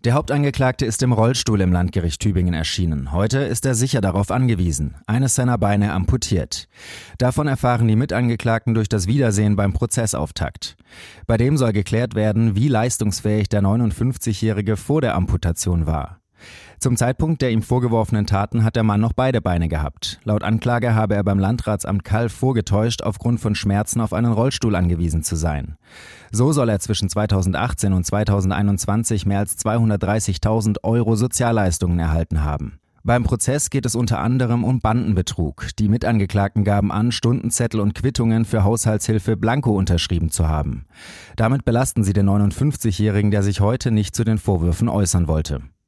Der Hauptangeklagte ist im Rollstuhl im Landgericht Tübingen erschienen. Heute ist er sicher darauf angewiesen. Eines seiner Beine amputiert. Davon erfahren die Mitangeklagten durch das Wiedersehen beim Prozessauftakt. Bei dem soll geklärt werden, wie leistungsfähig der 59-Jährige vor der Amputation war. Zum Zeitpunkt der ihm vorgeworfenen Taten hat der Mann noch beide Beine gehabt. Laut Anklage habe er beim Landratsamt Calw vorgetäuscht, aufgrund von Schmerzen auf einen Rollstuhl angewiesen zu sein. So soll er zwischen 2018 und 2021 mehr als 230.000 € Sozialleistungen erhalten haben. Beim Prozess geht es unter anderem um Bandenbetrug. Die Mitangeklagten gaben an, Stundenzettel und Quittungen für Haushaltshilfe blanko unterschrieben zu haben. Damit belasten sie den 59-Jährigen, der sich heute nicht zu den Vorwürfen äußern wollte.